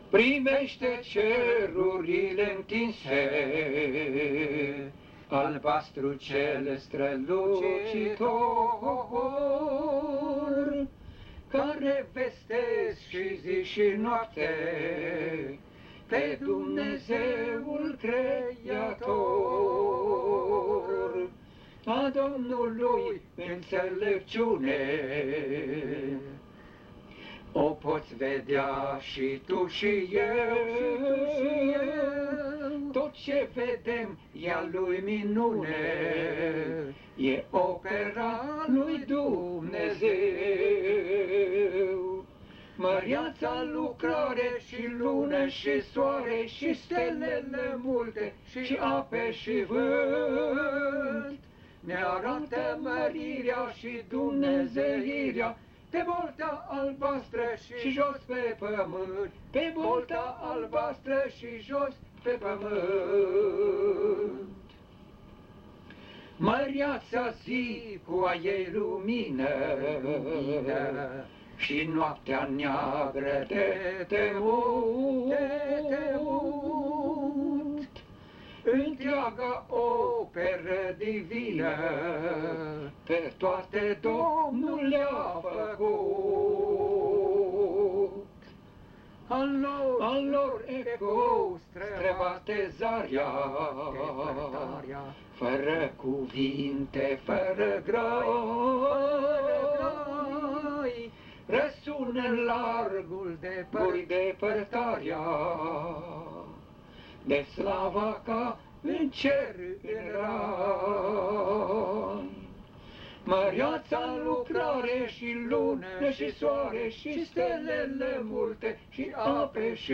Privește cerurile întinse, albastru cel strălucitor, care vestesc și zi și noapte pe Dumnezeul Creator, a Domnului înțelepciune. O poți vedea și tu și eu, tot ce vedem e a Lui minune, e opera Lui Dumnezeu. Măreața lucrare și lună și soare și stelele multe și ape și vânt ne arată mărirea și dumnezeirea pe bolta albastră și jos pe pământ, pe bolta albastră și jos pe pământ. Măreața zi cu a ei lumină și noaptea neagră de temut, întreaga operă divină pe toate Domnul le-a făcut. Al lor ecou străbate zarea, fără cuvinte, fără grai, răsună în largul depărtarea de slava ca în cer în rai. Măreața lucrare și lună și soare și stelele multe și ape și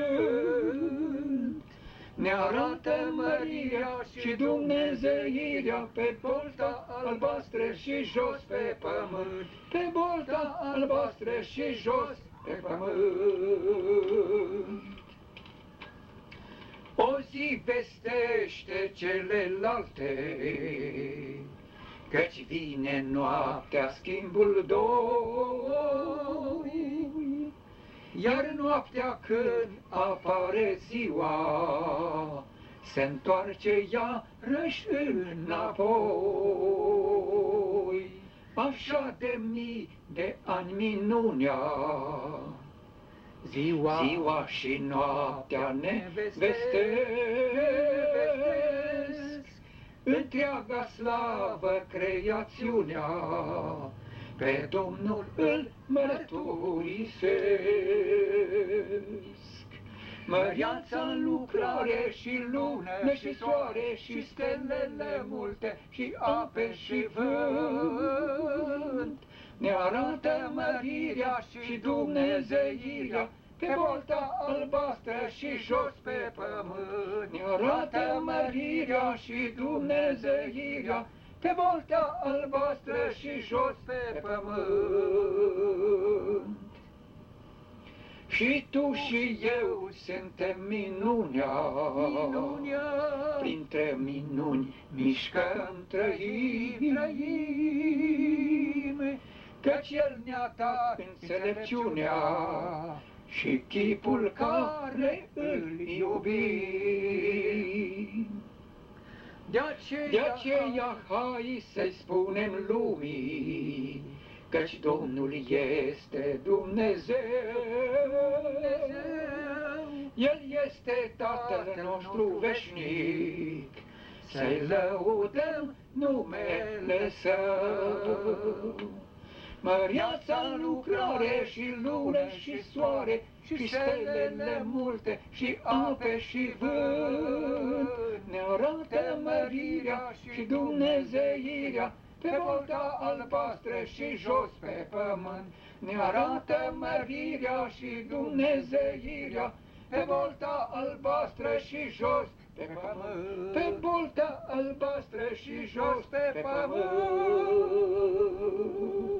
vânt ne arată mărirea și dumnezeirea pe bolta albastră și jos pe pământ, pe bolta albastră și jos pe pământ. O zi vestește celelalte, căci vine noaptea schimbul doi, iar noaptea când apare ziua, se întoarce iarăși înapoi. Așa de mii de ani minunea, ziua și noaptea ne vestesc, întreaga slavă creațiunea, pe Domnul îl mărturisesc. Măreața lucrare și lună și soare și stelele multe și ape și vânt ne arată mărirea și dumnezeirea pe bolta albastră și jos pe pământ. Ne arată mărirea și dumnezeirea pe bolta albastră și jos pe pământ. Și tu și eu suntem minunea, printre minuni mișcăm, trăim, căci El ne-a dat înțelepciunea și chipul care îl iubim. De aceea hai să-i spunem lumii, căci Domnul este Dumnezeu. El este Tatăl nostru veșnic, să-i lăudăm numele Său. Măreața lucrare și lună și soare și stelele multe și ape și vânt ne arată mărirea și dumnezeirea pe bolta albastră și jos pe pământ. Ne arată mărirea și dumnezeirea pe bolta albastră și jos pe pământ. Pe bolta albastră și jos pe pământ.